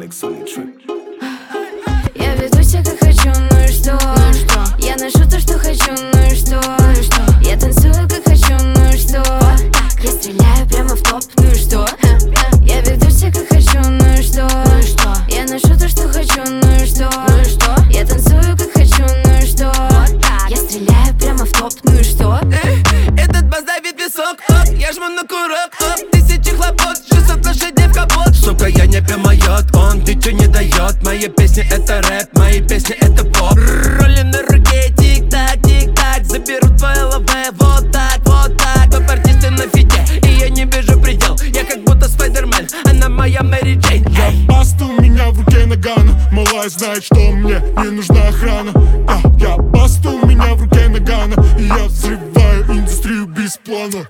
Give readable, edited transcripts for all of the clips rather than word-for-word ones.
Max on the track. Я веду себя как хочу, ну и что? Я ношу то, что хочу, ну и что? Я танцую как хочу, ну и что? Я стреляю прямо в топ, ну и что? Я веду себя как хочу, ну и что? Я ношу то, что хочу, ну и что? Я танцую как хочу, ну и что? Я стреляю прямо в топ, ну и что? Этот бас давит висок, я жму на курок, тысячи хлопот, 600 лошадей в капот. Сука, я не поймает, он дичу не дает. Мои песни это рэп, мои песни это поп. Роли на руке, тик-так, тик-так. Заберу твои лаве, вот так, вот так. Топ-артисты на фите, и я не вижу предел. Я как будто Спайдермен, она моя Мэри Джейн. Я баста, у меня в руке наган. Малая знает, что мне не нужна охрана. Я баста, у меня в руке нагана. И я взрываю индустрию без плана.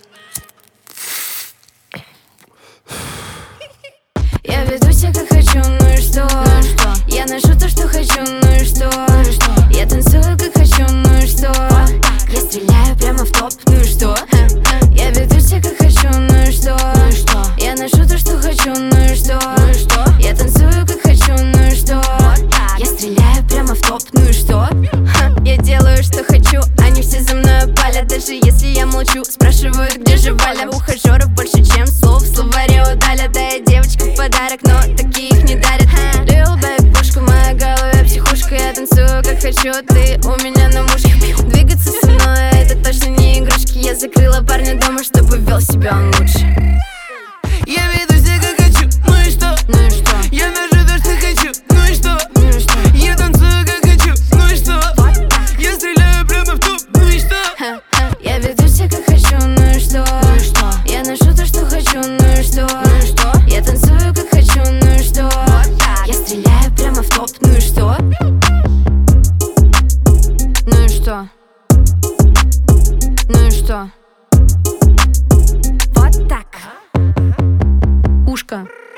Я веду себя как хочу, ну и что? Я ношу то, что хочу, ну и что? Я танцую как хочу, ну и что? Я стреляю прямо в топ, ну и что? Я веду себя как хочу, ну и что? Я ношу то, что хочу, ну и что? Я танцую как хочу, ну и что? Я стреляю прямо в топ, ну и что? Я делаю, что хочу, они все за мной палят. Даже если я молчу, спрашивают, где же Валя. Ухажеров больше, чем слов, словари удалят. Да я девочка в подарок, но таких не дарят. Lil baby, пушка в моей голове, психушка. Я танцую как хочу, ты у меня на мушке. Двигаться со мной, это точно не игрушки. Я закрыла парня дома, чтобы вел себя он лучше. Я веду себя как хочу, ну и что? Ну и что? Я ношу то, что хочу, ну и что? Ну и что? Я танцую как хочу, ну и что? Я стреляю прямо в топ, ну и что? Я веду себя как хочу, ну и что? Я ношу то, что хочу, ну и что? Я танцую как хочу, ну и что? Я стреляю прямо в топ, ну и что? Ну и что? Ну и что? Вот так. Ушка.